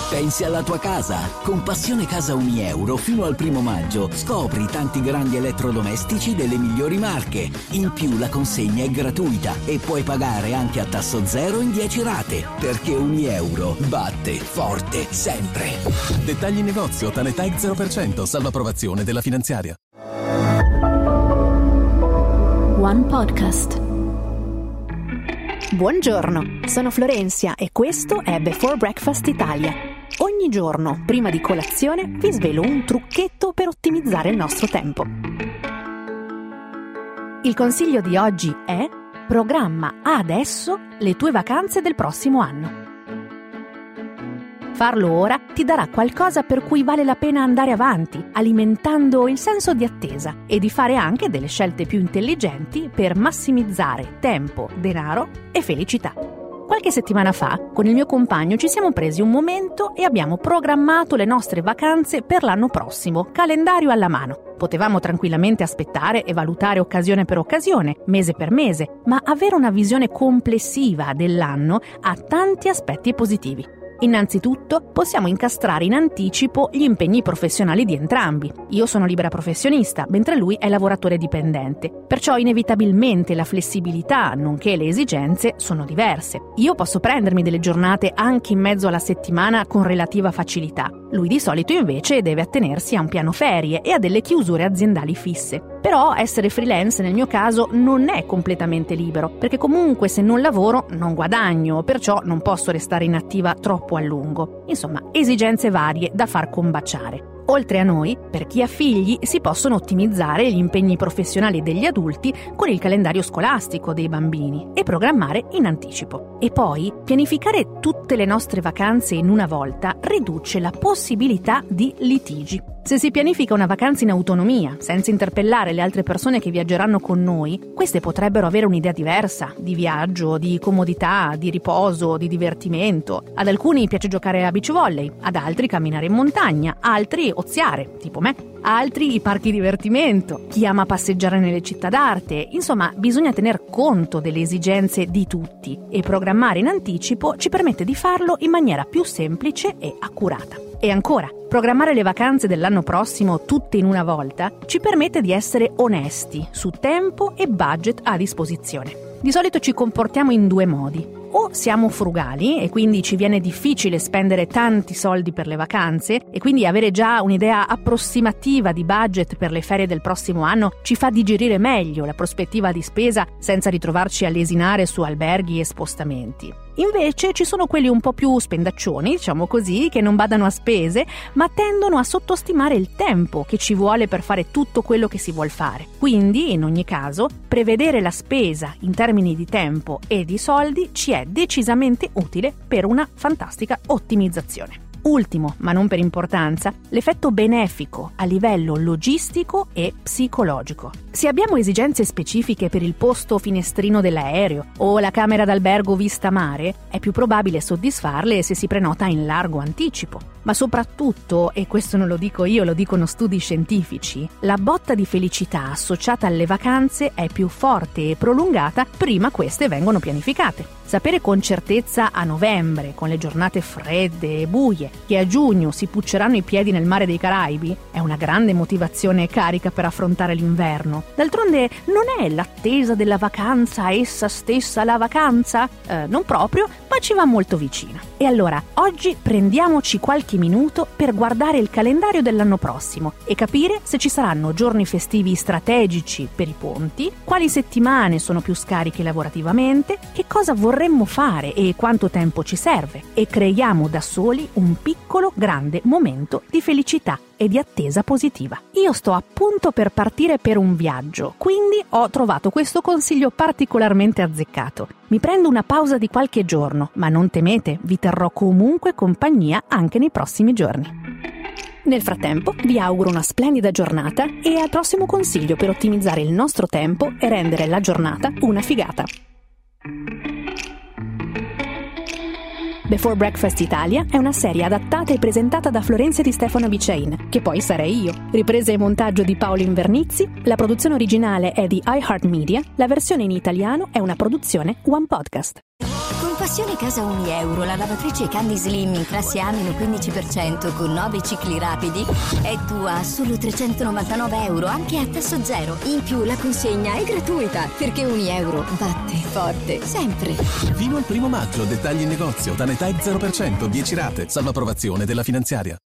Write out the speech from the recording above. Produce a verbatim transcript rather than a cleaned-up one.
Pensi alla tua casa? Con Passione Casa Unieuro fino al primo maggio scopri tanti grandi elettrodomestici delle migliori marche. In più la consegna è gratuita e puoi pagare anche a tasso zero in dieci rate. Perché Unieuro batte forte sempre. Dettagli in negozio, Tanetech zero per cento, salvo approvazione della finanziaria. One Podcast. Buongiorno, sono Florenzia e questo è Before Breakfast Italia. Ogni giorno, prima di colazione, vi svelo un trucchetto per ottimizzare il nostro tempo. Il consiglio di oggi è: programma adesso le tue vacanze del prossimo anno. Farlo ora ti darà qualcosa per cui vale la pena andare avanti, alimentando il senso di attesa e di fare anche delle scelte più intelligenti per massimizzare tempo, denaro e felicità. Qualche settimana fa, con il mio compagno, ci siamo presi un momento e abbiamo programmato le nostre vacanze per l'anno prossimo, calendario alla mano. Potevamo tranquillamente aspettare e valutare occasione per occasione, mese per mese, ma avere una visione complessiva dell'anno ha tanti aspetti positivi. Innanzitutto, possiamo incastrare in anticipo gli impegni professionali di entrambi. Io sono libera professionista, mentre lui è lavoratore dipendente. Perciò inevitabilmente la flessibilità, nonché le esigenze, sono diverse. Io posso prendermi delle giornate anche in mezzo alla settimana con relativa facilità. Lui di solito invece deve attenersi a un piano ferie e a delle chiusure aziendali fisse. Però essere freelance nel mio caso non è completamente libero, perché comunque se non lavoro non guadagno, perciò non posso restare inattiva troppo a lungo. Insomma, esigenze varie da far combaciare. Oltre a noi, per chi ha figli, si possono ottimizzare gli impegni professionali degli adulti con il calendario scolastico dei bambini e programmare in anticipo. E poi, pianificare tutte le nostre vacanze in una volta riduce la possibilità di litigi. Se si pianifica una vacanza in autonomia, senza interpellare le altre persone che viaggeranno con noi, queste potrebbero avere un'idea diversa di viaggio, di comodità, di riposo, di divertimento. Ad alcuni piace giocare a beach volley, ad altri camminare in montagna, altri oziare, tipo me, altri i parchi divertimento, chi ama passeggiare nelle città d'arte. Insomma, bisogna tener conto delle esigenze di tutti e programmare in anticipo ci permette di farlo in maniera più semplice e accurata. E ancora, programmare le vacanze dell'anno prossimo tutte in una volta ci permette di essere onesti su tempo e budget a disposizione. Di solito ci comportiamo in due modi. O siamo frugali e quindi ci viene difficile spendere tanti soldi per le vacanze e quindi avere già un'idea approssimativa di budget per le ferie del prossimo anno ci fa digerire meglio la prospettiva di spesa senza ritrovarci a lesinare su alberghi e spostamenti. Invece ci sono quelli un po' più spendaccioni, diciamo così, che non badano a spese, ma tendono a sottostimare il tempo che ci vuole per fare tutto quello che si vuol fare. Quindi, in ogni caso, prevedere la spesa in termini di tempo e di soldi ci è decisamente utile per una fantastica ottimizzazione. Ultimo, ma non per importanza, l'effetto benefico a livello logistico e psicologico. Se abbiamo esigenze specifiche per il posto finestrino dell'aereo o la camera d'albergo vista mare, è più probabile soddisfarle se si prenota in largo anticipo. Ma soprattutto, e questo non lo dico io, lo dicono studi scientifici, la botta di felicità associata alle vacanze è più forte e prolungata prima queste vengono pianificate. Sapere con certezza a novembre, con le giornate fredde e buie, che a giugno si pucceranno i piedi nel mare dei Caraibi è una grande motivazione e carica per affrontare l'inverno. D'altronde non è l'attesa della vacanza essa stessa la vacanza? Eh, non proprio, ma ci va molto vicina. E allora, oggi prendiamoci qualche minuto per guardare il calendario dell'anno prossimo e capire se ci saranno giorni festivi strategici per i ponti, quali settimane sono più scariche lavorativamente, che cosa vorremmo fare e quanto tempo ci serve, e creiamo da soli un piccolo grande momento di felicità e di attesa positiva. Io sto appunto per partire per un viaggio, quindi ho trovato questo consiglio particolarmente azzeccato. Mi prendo una pausa di qualche giorno, ma non temete, vi terrò comunque compagnia anche nei prossimi giorni. Nel frattempo, vi auguro una splendida giornata e al prossimo consiglio per ottimizzare il nostro tempo e rendere la giornata una figata. Before Breakfast Italia è una serie adattata e presentata da Florenzia Di Stefano Bicain, che poi sarei io. Riprese e montaggio di Paolo Invernizzi, la produzione originale è di iHeartMedia, la versione in italiano è una produzione One Podcast. Con Passione Casa ogni euro, la lavatrice Candy Slim in classe A meno quindici per cento con nove cicli rapidi è tua a solo trecentonovantanove euro, anche a tasso zero. In più la consegna è gratuita, perché ogni euro batte forte, sempre. Fino al primo maggio, dettagli in negozio, Tanetech zero per cento, dieci rate, salvo approvazione della finanziaria.